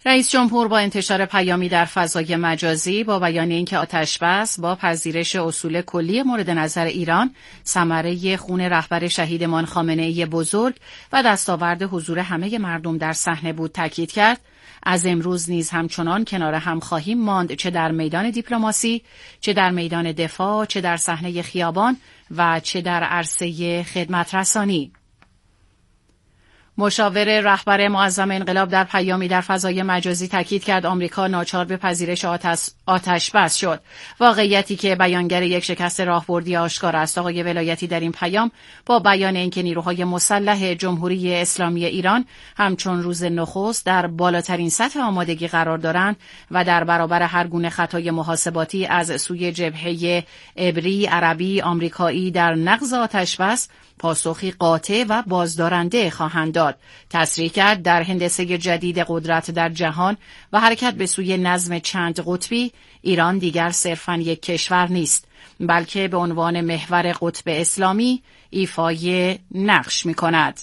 رئیس جمهور با انتشار پیامی در فضای مجازی با بیان اینکه آتش‌بس با پذیرش اصول کلی مورد نظر ایران ثمره خون رهبر شهیدمان خامنه‌ای بزرگ و دستاورد حضور همه مردم در صحنه بود تاکید کرد. از امروز نیز همچنان کنار هم خواهیم ماند، چه در میدان دیپلماسی، چه در میدان دفاع، چه در صحنه خیابان و چه در عرصه خدمت رسانی. مشاور رهبر معظم انقلاب در پیامی در فضای مجازی تاکید کرد آمریکا ناچار به پذیرش آتش‌بس شد. واقعیتی که بیانگر یک شکست راهبردی آشکار است. آقای ولایتی در این پیام با بیان اینکه نیروهای مسلح جمهوری اسلامی ایران همچون روز نخست در بالاترین سطح آمادگی قرار دارند و در برابر هر گونه خطای محاسباتی از سوی جبهه عبری، عربی، آمریکایی در نقض آتش‌بس پاسخی قاطع و بازدارنده خواهند داد. تصریح کرد در هندسه جدید قدرت در جهان و حرکت به سوی نظم چند قطبی، ایران دیگر صرفاً یک کشور نیست، بلکه به عنوان محور قطب اسلامی ایفای نقش می‌کند.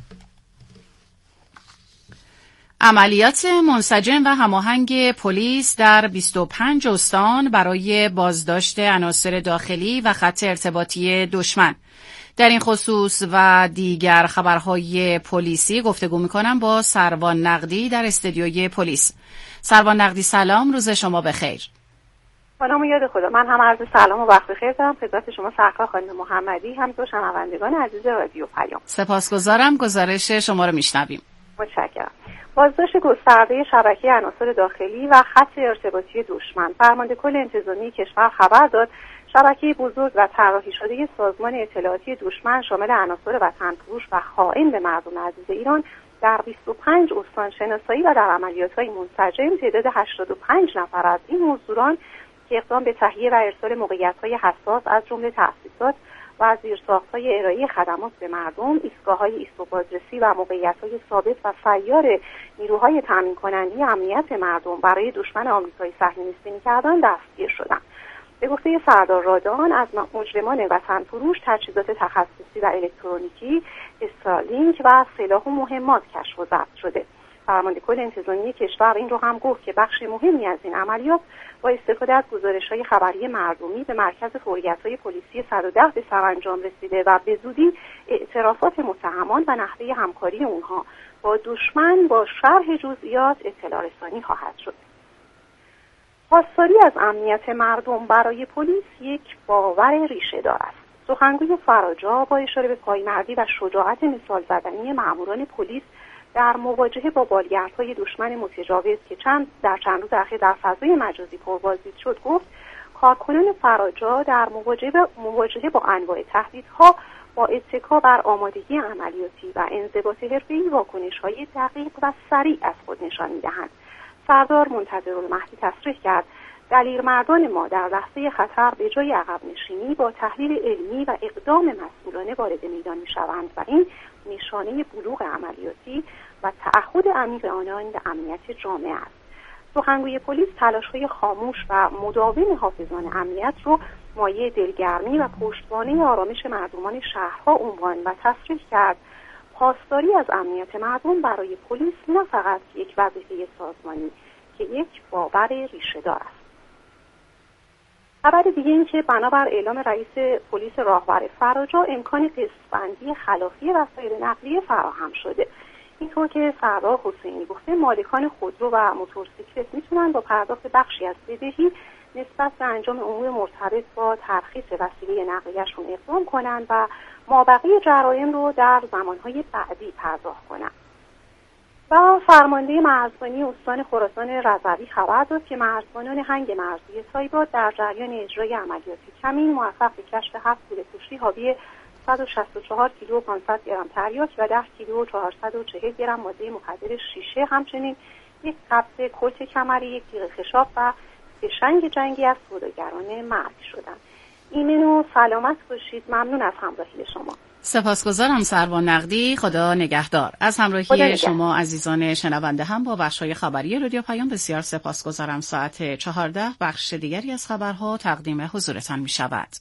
عملیات منسجم و هماهنگ پلیس در 25 استان برای بازداشت عناصر داخلی و خط ارتباطی دشمن. در این خصوص و دیگر خبرهای پلیسی گفتگو می‌کنم با سروان نقدی در استودیوی پلیس. سروان نقدی سلام، روز شما بخیر. سلام و یاد خدا. من هم عرض سلام و وقت بخیر دارم خدمت شما سرکار خانم محمدی، همینطور شنوندگان عزیز رادیو پیام. سپاسگزارم، گزارش شما رو میشنویم. متشکرم. بازداشت گسترده شبکه عناصر داخلی و خط ارتباطی دشمن. فرمانده کل انتظامی کشور خبر داد شبکه بزرگ و طراحی شده سازمان اطلاعاتی دشمن شامل عناصر وطنفروش و خائن به مردم عزیز ایران در 25 استان شناسایی و در عملیات‌های منسجم تعداد 85 نفر از این مزدوران که اقدام به تهیه و ارسال موقعیت‌های حساس از جمله تأسیسات و زیرساخت‌های ارائه خدمات به مردم، ایستگاه‌های ایست و بازرسی و موقعیت‌های ثابت و سیار نیروهای تامین کننده امنیت مردم برای دشمن آمریکایی صهیونیستی می‌کردند دستگیر شدند. به گفته سردار رادان از مجرمان وطن فروش تجهیزات تخصصی و الکترونیکی، استارلینک و سلاح و مهمات کشف و ضبط شده. فرمانده کل انتظامی کشور این رو هم گفت که بخش مهمی از این عملیات با استفاده از گزارش‌های خبری مردمی به مرکز فوریت‌های پلیسی 110 به سرانجام رسیده و به زودی اعترافات متهمان و نحوه همکاری اونها با دشمن با شرح جزئیات اطلاع رسانی خواهد شد. پاسداری از امنیت مردم برای پلیس یک باور ریشه دار است. سخنگوی فراجا با اشاره به پایمردی و شجاعت مثال زدنی ماموران پلیس در مواجهه با بالگردهای دشمن متجاوز که در چند روز اخیر در فضای مجازی پربازدید شد گفت کارکنان فراجا در مواجهه با انواع تهدیدها با اتکا بر آمادگی عملیاتی و انضباط حرفه‌ای واکنش‌های دقیق و سریع از خود نشان می‌دهند. سردار منتظرالمهدی تصریح کرد دلیرمردان ما در لحظه خطر به جای عقب نشینی با تحلیل علمی و اقدام مسئولانه وارد میدان می‌شوند و این نشانه بلوغ عملیاتی و تعهد عمیق آنان به امنیت جامعه است. سخنگوی پلیس تلاش‌های خاموش و مداوم حافظان امنیت رو مایه دلگرمی و پشتوانه آرامش مردمان شهرها عنوان و تصریح کرد پاسداری از امنیت مردم برای پلیس نه فقط یک وظیفه سازمانی که یک باور ریشه دار است. خبر دیگه این که بنابر اعلام رئیس پلیس راهور فراجا امکان قسط‌بندی خلاقی وسایل نقلیه فراهم شده. اینطور که سردار حسینی گفته مالکان خودرو و موتورسیکلت میتونن با پرداخت بخشی از بدهی نسبت به انجام امور مرتبط با ترخیص وسیله نقلیه‌شون اقدام کنند و مابقی جرایم رو در زمانهای بعدی پرداخت کنند. و فرمانده مرزبانی استان خراسان رضوی خبر داد که مرزبانان هنگ مرزی سایباد در جریان اجرای عملیات کمین موفق به کشف 7 گول کشتی حاوی 164 کیلو و 500 گرم تریاک و 10 کیلو و 440 گرم ماده مخدر شیشه، همچنین یک قبض کلت کمری، یک تیغ خشاب و فشنگ جنگی از سوداگران مرگ شدند. ایمن و سلامت باشید. ممنون از همراهی شما. سپاسگزارم سروان نقدی، خدا نگهدار. از همراهی شما عزیزان شنونده هم با بخش‌های خبری رادیو پیام بسیار سپاسگزارم. ساعت 14 بخش دیگری از خبرها تقدیم حضورتان می‌شود.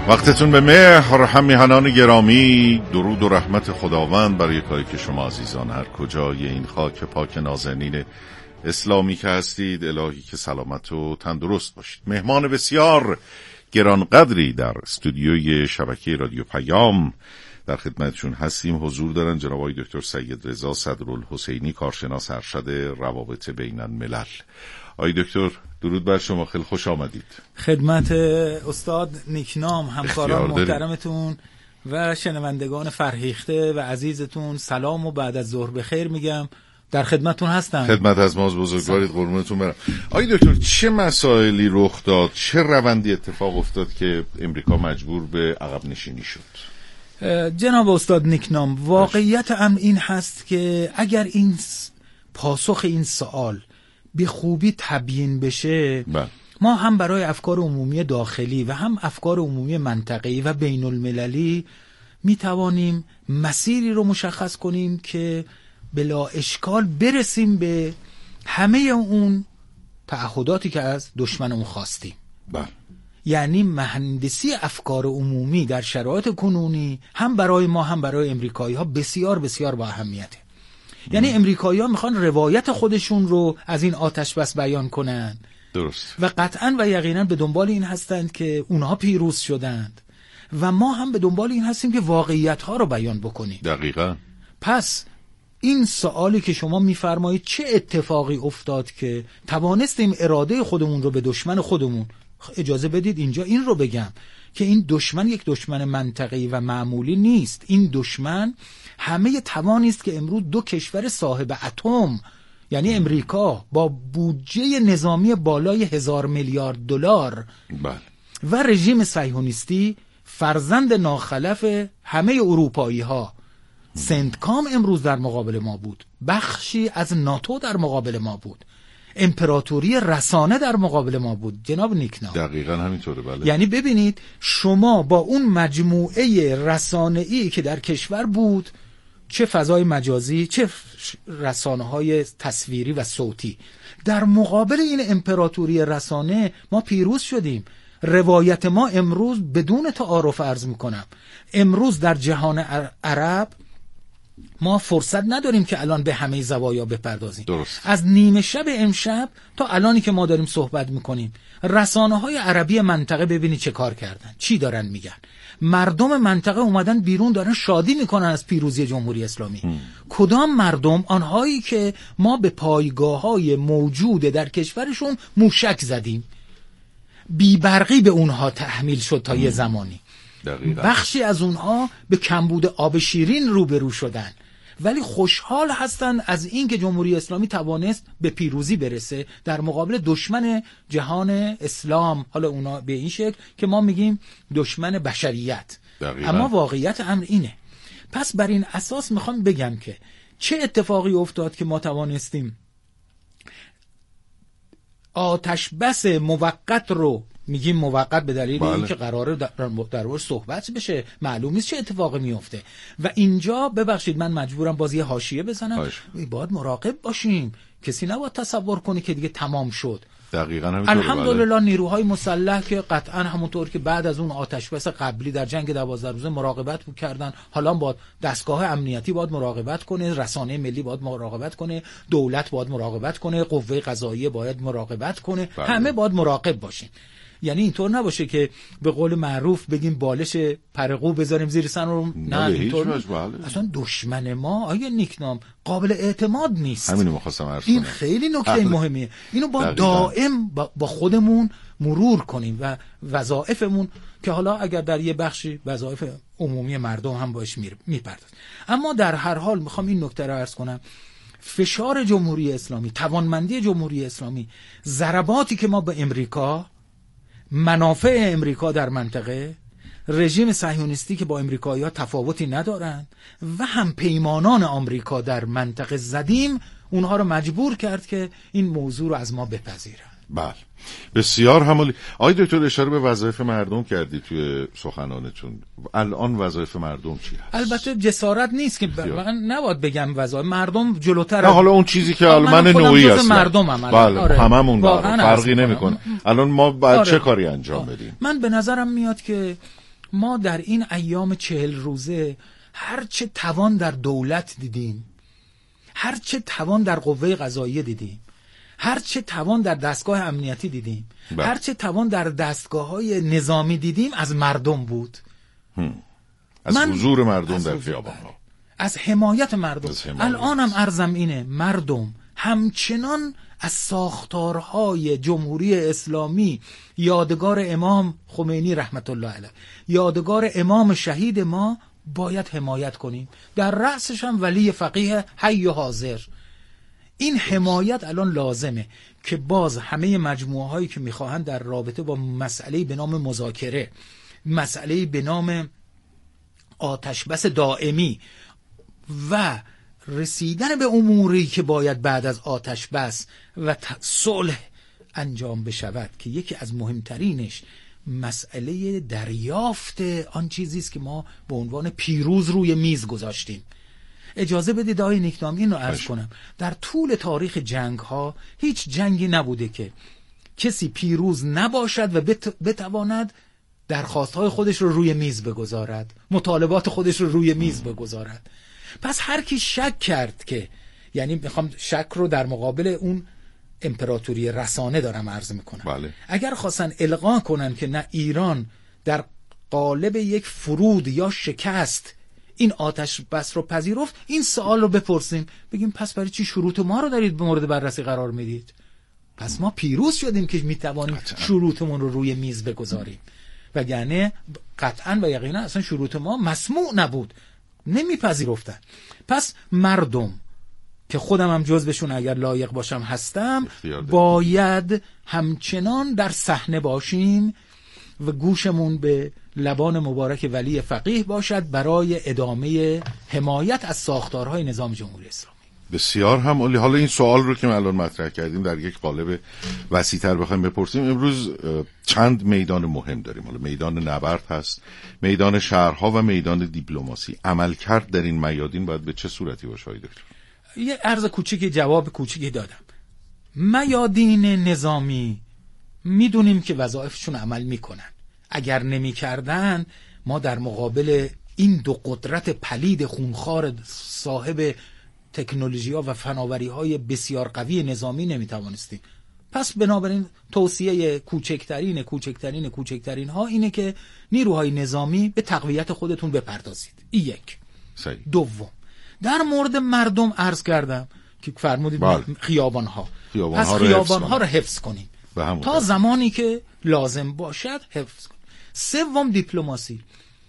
وقتتون به مهر همیهنان گرامی، درود و رحمت خداوند بر یکایی که شما عزیزان هر کجای این خاک پاک نازنین اسلامی که هستید. الهی که سلامت و تندرست باشید. مهمان بسیار گرانقدری در استودیوی شبکه رادیو پیام در خدمتشون هستیم. حضور دارن جناب آقای دکتر سید رضا صدرالحسینی، کارشناس ارشد روابط بین الملل. آقای دکتر درود بر شما، خیلی خوش آمدید. خدمت استاد نیکنام، همکاران محترمتون و شنوندگان فرهیخته و عزیزتون سلام و بعد از ظهر بخیر میگم. در خدمتون هستم. خدمت از ماست، بزرگوارید، قربونتون برم. آقای دکتر چه مسائلی رخ داد، چه روندی اتفاق افتاد که امریکا مجبور به عقب نشینی شد؟ جناب استاد نیکنام، واقعیت امر این هست که اگر این پاسخ این سوال به خوبی تبیین بشه، ما هم برای افکار عمومی داخلی و هم افکار عمومی منطقه‌ای و بین المللی می توانیم مسیری رو مشخص کنیم که بلا اشکال برسیم به همه اون تعهداتی که از دشمنمون خواستیم. یعنی مهندسی افکار عمومی در شرایط کنونی هم برای ما هم برای امریکایی ها بسیار بسیار با اهمیته. یعنی امریکایی ها میخوان روایت خودشون رو از این آتش بس بیان کنن. درست. و قطعا و یقینا به دنبال این هستند که اونها پیروز شدند و ما هم به دنبال این هستیم که واقعیت ها رو بیان بکنیم. دقیقاً. پس این سوالی که شما میفرمایید چه اتفاقی افتاد که توانستیم اراده خودمون رو به دشمن خودمون، اجازه بدید اینجا این رو بگم که این دشمن یک دشمن منطقه‌ای و معمولی نیست. این دشمن همه توانی است که امروز دو کشور صاحب اتم، یعنی امریکا با بودجه نظامی بالای 1000 میلیارد دلار و رژیم صهیونیستی فرزند ناخلف همه اروپایی ها، سنتکام امروز در مقابل ما بود، بخشی از ناتو در مقابل ما بود، امپراتوری رسانه در مقابل ما بود. جناب نیکنام دقیقاً همینطوره. بله. یعنی ببینید شما با اون مجموعه رسانه‌ای که در کشور بود، چه فضای مجازی چه رسانه‌های تصویری و صوتی، در مقابل این امپراتوری رسانه ما پیروز شدیم. روایت ما امروز بدون تعارف عرض میکنم، امروز در جهان عرب ما فرصت نداریم که الان به همه زوایا بپردازیم. درست. از نیمه شب امشب تا الانی که ما داریم صحبت میکنیم، رسانه‌های عربی منطقه ببینید چه کار کردن، چی دارن میگن. مردم منطقه اومدن بیرون دارن شادی میکنن از پیروزی جمهوری اسلامی. کدام مردم؟ آنهایی که ما به پایگاه‌های موجود در کشورشون موشک زدیم، بیبرقی به اونها تحمیل شد تا یه زمانی. دقیقا. بخشی از اونها به کمبود آب شیرین روبرو شدن، ولی خوشحال هستن از این که جمهوری اسلامی توانست به پیروزی برسه در مقابل دشمن جهان اسلام. حالا اونا به این شکل که ما میگیم دشمن بشریت. دقیقا. اما واقعیت امر اینه. پس بر این اساس میخوام بگم که چه اتفاقی افتاد که ما توانستیم آتش بس موقت رو، میگیم موقت به دلیل اینکه قراره در واقع صحبت بشه، معلوم نیست چه اتفاقی میفته. و اینجا ببخشید من مجبورم باز یه حاشیه بزنم، باید مراقب باشیم، کسی نباید تصور کنه که دیگه تمام شد. دقیقاً همینطوره. الحمدلله نیروهای مسلح که قطعا همونطور که بعد از اون آتشبس قبلی در جنگ 12 روزه مراقبت کردن، حالا باید دستگاه امنیتی باید مراقبت کنه، رسانه ملی باید مراقبت کنه، دولت باید مراقبت کنه، قوه قضاییه باید مراقبت کنه. همه باید مراقب باشیم. یعنی اینطور نباشه که به قول معروف بگیم بالش پرقو بذاریم زیر سن رو. نه اینطور اصلا دشمن ما آیه نیکنام قابل اعتماد نیست. همینو می‌خواستم عرض کنم. این خیلی نکته مهمیه. اینو با دائم با خودمون مرور کنیم و وظایفمون که حالا اگر در یه بخشی وظایف عمومی مردم هم باش میپردازیم. اما در هر حال میخوام این نکته رو عرض کنم، فشار جمهوری اسلامی، توانمندی جمهوری اسلامی، ضرباتی که ما به امریکا، منافع امریکا در منطقه، رژیم صهیونیستی که با امریکایی‌ها تفاوتی ندارند و هم پیمانان آمریکا در منطقه زدیم، اونها رو مجبور کرد که این موضوع رو از ما بپذیرن. بله بسیار همالی. آقای دکتر اشاره به وظایف مردم کردی توی سخنانتون. الان وظایف مردم چی هست؟ البته جسارت نیست که من نباید بگم وظایف مردم جلوتر. نه حالا اون چیزی که من نوعی است. بله آره. هممون فرقی نمیکنه. الان ما باید چه کاری انجام بدیم؟ من به نظرم میاد که ما در این ایام 40 روزه هرچه توان در دولت دیدیم، هرچه توان در قوه قضاییه دیدیم، هرچه توان در دستگاه امنیتی دیدیم، هرچه توان در دستگاه‌های نظامی دیدیم از مردم بود. از حضور مردم در خیابان‌ها، از حمایت مردم. الانم عرضم اینه، مردم همچنان از ساختارهای جمهوری اسلامی، یادگار امام خمینی رحمت الله علیه، یادگار امام شهید ما، باید حمایت کنیم. در رأسش هم ولی فقیه حی و حاضر. این حمایت الان لازمه که باز همه مجموعه هایی که میخواهند در رابطه با مسئله به نام مذاکره، مسئله به نام آتشبس دائمی و رسیدن به اموری که باید بعد از آتشبس و صلح انجام بشود، که یکی از مهمترینش مسئله دریافت آن چیزی است که ما به عنوان پیروز روی میز گذاشتیم. اجازه بدید آقای نیکنام این رو عرض کنم، در طول تاریخ جنگ ها هیچ جنگی نبوده که کسی پیروز نباشد و بتواند درخواست‌های خودش رو روی میز بگذارد، مطالبات خودش رو روی میز بگذارد. پس هر کی شک کرد که، یعنی میخوام شک رو در مقابل اون امپراتوری رسانه دارم عرض میکنم، بله. اگر خواستن القا کنن که نه ایران در قالب یک فرود یا شکست این آتش بس رو پذیرفت، این سوال رو بپرسیم، بگیم پس برای چی شروط ما رو دارید مورد بررسی قرار میدید؟ پس ما پیروز شدیم که میتوانیم شروطمون رو روی میز بگذاریم، وگرنه قطعا و یقینا اصلا شروط ما مسموع نبود، نمیپذیرفتن. پس مردم که خودم هم جزوشون اگر لایق باشم هستم، باید همچنان در صحنه باشیم و گوشمون به لبان مبارک ولی فقیه باشد برای ادامه حمایت از ساختارهای نظام جمهوری اسلامی. بسیار هم عالی. حالا این سوال رو که ما الان مطرح کردیم در یک قالب وسیع‌تر بخوایم بپرسیم، امروز چند میدان مهم داریم. حالا میدان نبرد هست، میدان شهرها و میدان دیپلماسی. عملکرد در این میادین باید به چه صورتی باشه دکتر؟ یه عرض کوچیکی، جواب کوچیکی دادم. میادین نظامی میدونیم که وظایفشون عمل میکنن، اگر نمیکردن ما در مقابل این دو قدرت پلید خونخوار صاحب تکنولوژی‌ها و فناوری‌های بسیار قوی نظامی نمیتوانستیم. پس بنابراین توصیه کوچکترین ها اینه که نیروهای نظامی به تقویت خودتون بپردازید. این یک. صحیح. دوم، در مورد مردم عرض کردم که فرمودید خیابان‌ها رو حفظ کنیم تا زمانی که لازم باشد حفظ کنیم. سوم، دیپلماسی.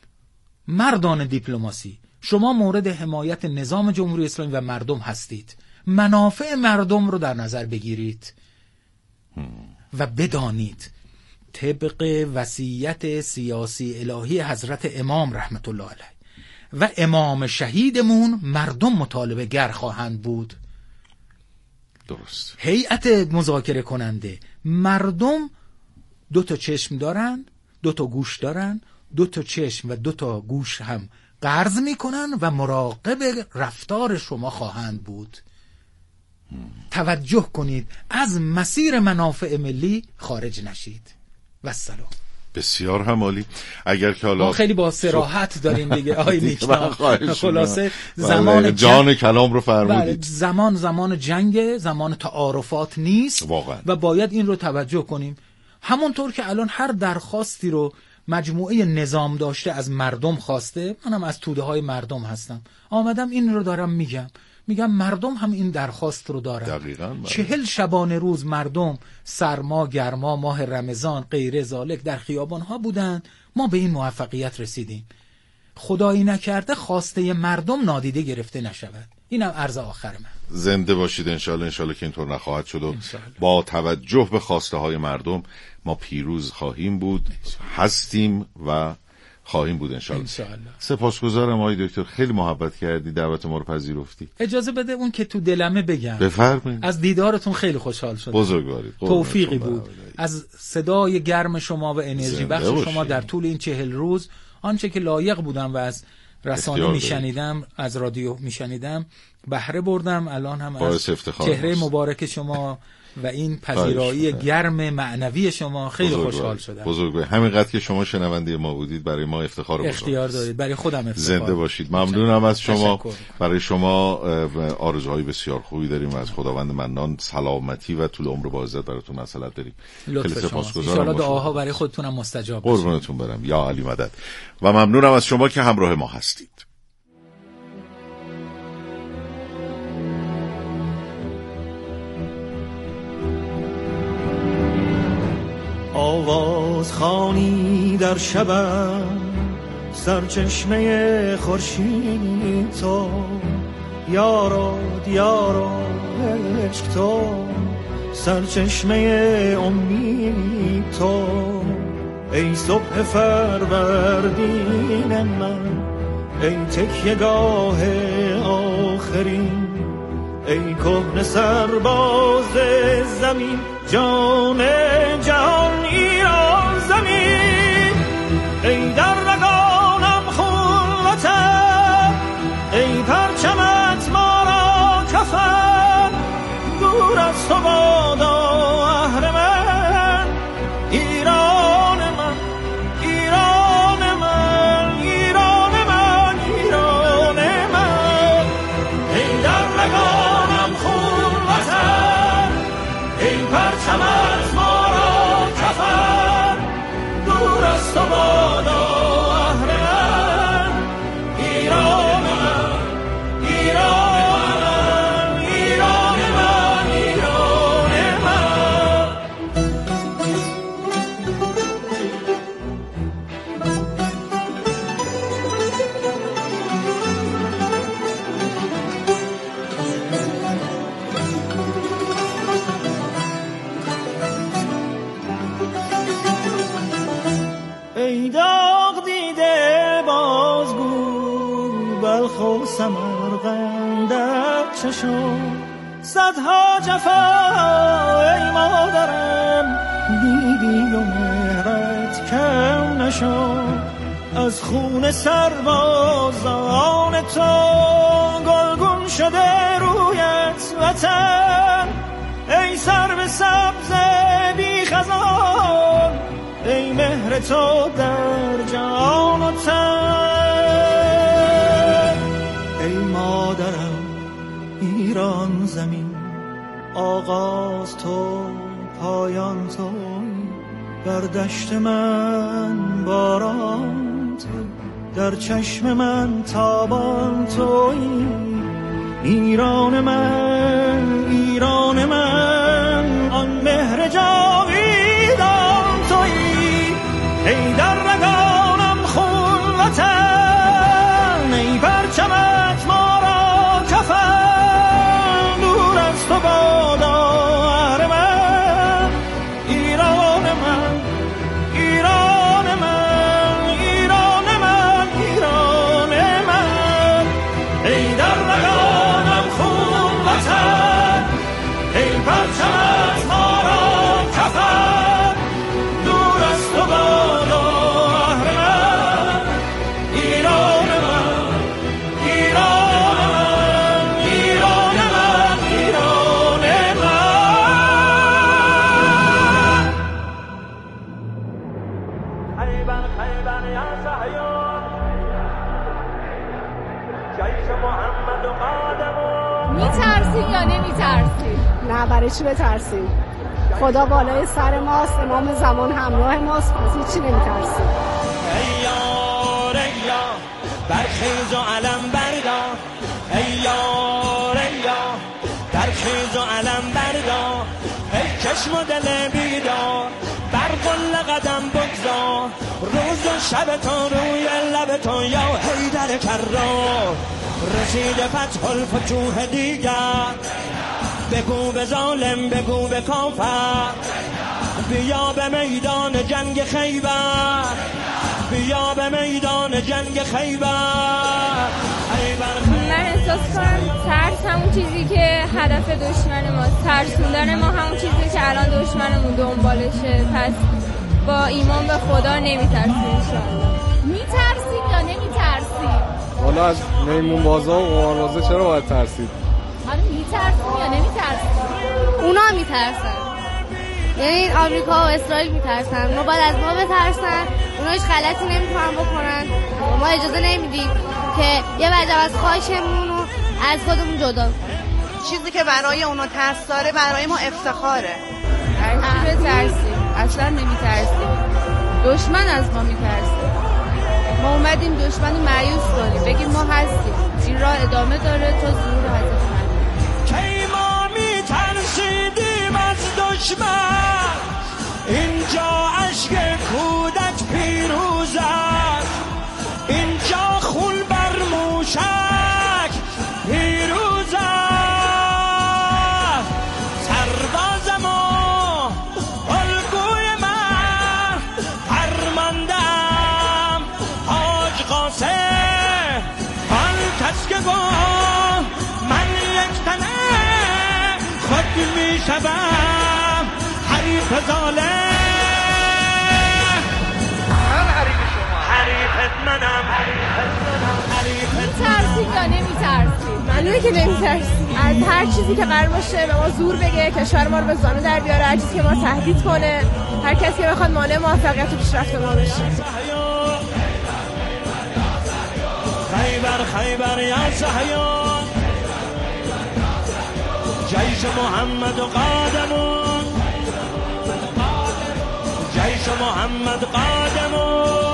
مردان دیپلماسی، شما مورد حمایت نظام جمهوری اسلامی و مردم هستید. منافع مردم رو در نظر بگیرید و بدانید طبق وصیت سیاسی الهی حضرت امام رحمت الله علیه و امام شهیدمون، مردم مطالبه گر خواهند بود. درست. هیئت مذاکره کننده، مردم دو تا چشم دارن، دو تا گوش دارن، دو تا چشم و دو تا گوش هم قرض میکنن و مراقب رفتار شما خواهند بود. توجه کنید، از مسیر منافع ملی خارج نشید. و السلام. بسیار هم عالی. اگر که حالا ما خیلی با صراحت داریم دیگه آقای نیک‌نام، خلاصه زمان جان کلام رو فرمودید. زمان جنگ، زمان تعارفات نیست واقعا. و باید این رو توجه کنیم. همونطور که الان هر درخواستی رو مجموعه نظام داشته از مردم خواسته، منم از توده های مردم هستم، آمدم این رو دارم میگم مردم هم این درخواست رو دارن. دقیقاً. 40 شبانه روز مردم سرما، گرما، ماه رمضان، غیر ذالک در خیابان ها بودن، ما به این موفقیت رسیدیم. خدایی نکرده خواسته مردم نادیده گرفته نشود. اینم عرض آخر من. زنده باشید انشالله که اینطور نخواهد شد و با توجه به خواسته های مردم ما پیروز خواهیم بود، هستیم و خواهیم بود انشالله. سپاسگزارم آقای دکتر، خیلی محبت کردی، دعوت ما رو پذیرفتی. اجازه بده اون که تو دلمه بگم. بفرمایید. از دیدارتون خیلی خوشحال شدم. بزرگوارید. توفیقی بود. از صدای گرم شما و انرژی بخش شما در طول این 40 روز، آنچه که لایق بودم و از رسانه میشنیدم، از رادیو میشنیدم، بهره بردم. الان هم از چهره مبارک شما و این پذیرایی گرم معنوی شما خیلی خوشحال شدم. بزرگوار. همینقدر که شما شنونده ما بودید برای ما افتخار بزرگ. اختیار دارید. برای خودم افتخار. زنده باشید. ممنونم از شما. برای شما آرزوهای بسیار خوبی داریم از خداوند منان، سلامتی و طول عمر با عزت براتون مسئلت داریم. خیلی سپاسگزارم. ان شاءالله دعاها برای خودتونم مستجاب بشه. قربونتون برم. یا علی مدد. و ممنونم از شما که همراه ما هستید. آواز خوانی در شبم سرچشمه خورشید تو، یارو دیارو عشق تو، سرچشمه امید تو، ای صبح فروردین من، ای تکیه‌گاه آخرین، ای کهنه سرباز زمین، جان جهان ایران زمین، ای در رگانم خلوتم، ای پرچمت ما را کفن، دور از تو بادا اهرمن، ایران من، ایران من، ایران من، ایران من، ای در رگانم خلوتم، ای پرچمت ما را کفن، دور از تو بادا اهرمن، ایران من، ایران من، ایران من، ایران من. ای داغ دیده بازگو بلخ و سمرقندت چشم، صدها جفا ای مادرم دیدی و مهرت کم نشد، از خون سربازان تو گلگون شده رویت وطن، ای سرو سبز بی خزان، ای مهر تو در جان و تن، ای مادرم ایران زمین، آغاز تو پایان تو، در دشت من باران تو، در چشم من تابان تویی، ایران من، ایران من، آن مهر جاویدان تویی، ای در رگانم خلوتم، ای پرچمت ما را کفن، دور از تو بادا اهرمن، ایران من، ایران من، ایران من، ایران من، ای در رگانم خلوتم، ای پرچمت ما را کفن، دور از تو بادا اهرمن، ایران من، ایران من، ایران من، ایران من. خیبر خیبر یا صهیون، جیش محمد و قادمون. میترسی یا نمیترسی؟ نه، برای چی بترسیم؟ خدا بالای سر ماست، امام زمان همراه ماست، از هیچی نمیترسیم. ای یار ای یار برخیز و علم بردار، ای یار ای یار برخیز و علم بردار، ای چشم و دل بیدار بر قل قدم بگذار، روز و شب تو روی لب تو یا حیدر کرار، رسید فتح الفتوح دیگر، بگو به ظالم بگو به کافر، بیا به میدان جنگ خیبر، بیا به میدان جنگ خیبر. من احساس کنم ترس همون چیزی که هدف دشمن ماست، ترسوندن ما همون چیزی که الان دشمنمون دنبالشه، پس با ایمان به خدا نمیترسیم انشاءالله. میترسیم یا نمیترسیم؟ والا از میمون بازا و قماربازا چرا باید ترسید؟ میترسیم یا نمیترسیم؟ اونا میترسن، یعنی آمریکا و اسرائیل میترسن. ما باید از ما بترسن، اونا هیچ غلطی نمیتونن بکنن، ما اجازه نمیدیم که یه وجب از خاکمون رو از خودمون جدا. چیزی که برای اونا ترس داره برای ما افتخاره. هرچی بترسیم اصلا نمیترسیم، دشمن از ما میترسه. ما اومدیم دشمن رو مایوس کنیم، بگیم ما هستیم، این راه ادامه داره تا ظهور حضرت که ما میترسیدیم از دشمن، اینجا عشق کودک پیروز است، اینجا خون بر موشک پیروز است. سرباز ما الگوی من فرماندم، حاج قاسم آن کس که گفت من یک تنه خود میشوم حریف ظالم. میترسیم یا نمیترسیم؟ معلومه که نمیترسیم از هر چیزی که قرار باشه به ما زور بگه، کشور ما رو به زانو در بیاره، هر چیزی که ما تهدید کنه، هر کسی که بخواد مانع موفقیت و پیشرفت ما بشه. خیبر خیبر یا صهیون، جیش محمد قادمون، جیش محمد قادمون.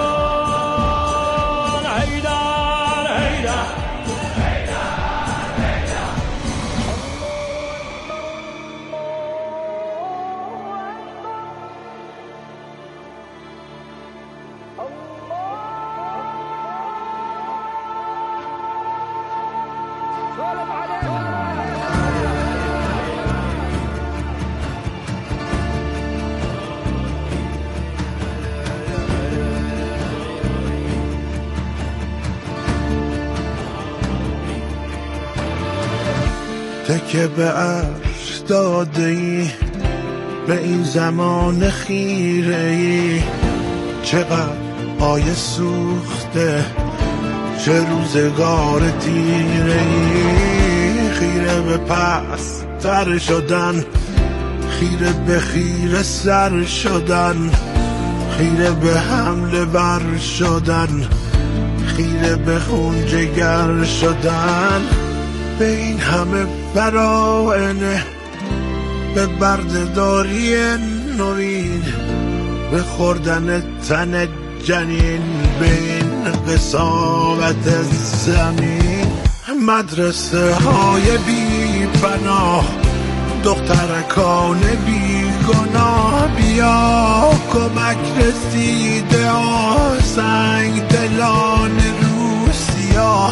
تکه به عرش داده ای به این زمان خیره ای، چقدر آیه سوخته چه روزگار تیره ای. خیره به پس تر شدن، خیره به خیره سر شدن، خیره به حمله بر شدن، خیره به خون جگر شدن. به این همه براینه، به بردهداری نوین، به خوردن تن جنین، به این قساوت زمین. مدرسه های بی پناه، دخترکان بی گناه، بیا کمک رسیده سنگ دلان روسیا.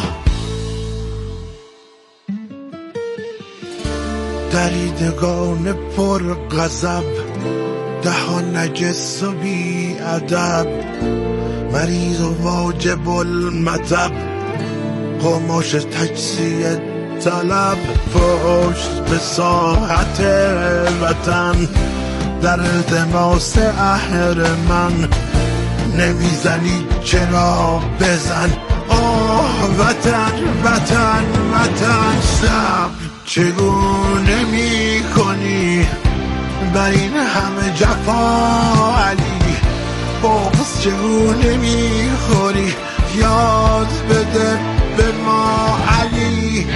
دریدگان پر غضب، دهان نجس و بی ادب، مریض و واجب المطب، قماش تجزیه طلب. پشت به ساحت وطن، در التماس اهرمن، نمیزنی چرا بزن. آه وطن وطن وطن، صبر چگونه می کنی بر این همه جفا علی؟ بغض چگونه می خوری؟ یاد بده به ما علی.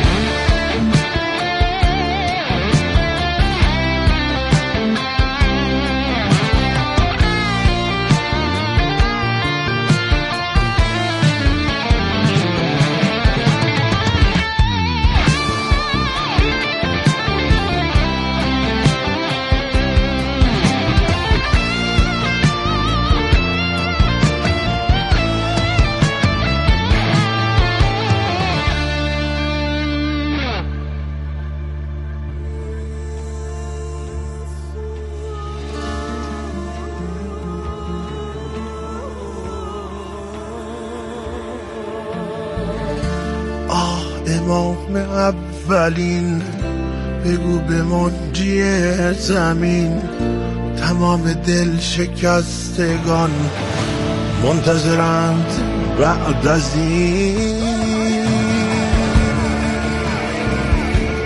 امام اولین، بگو به منجی زمین، تمام دل شکستگان منتظرند بعد از این.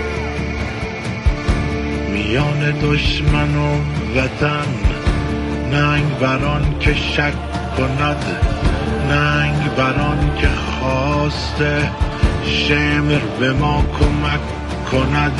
دشمن و وطن، ننگ بران که شک کند، ننگ بران که خواسته شمر به ما کمک کند.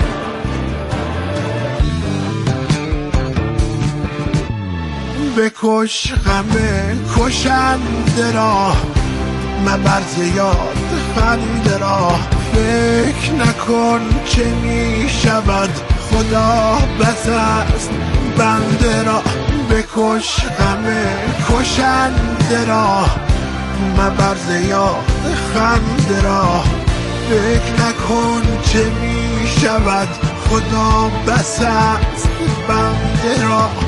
بکش غم کشنده را، مبر زیاد خنده را، فکر نکن چه می شود، خدا بس است بنده را. بکش غم کشنده را، مبر زیاد خنده را، فکر نکن چه می شود، خدا بس است بنده را.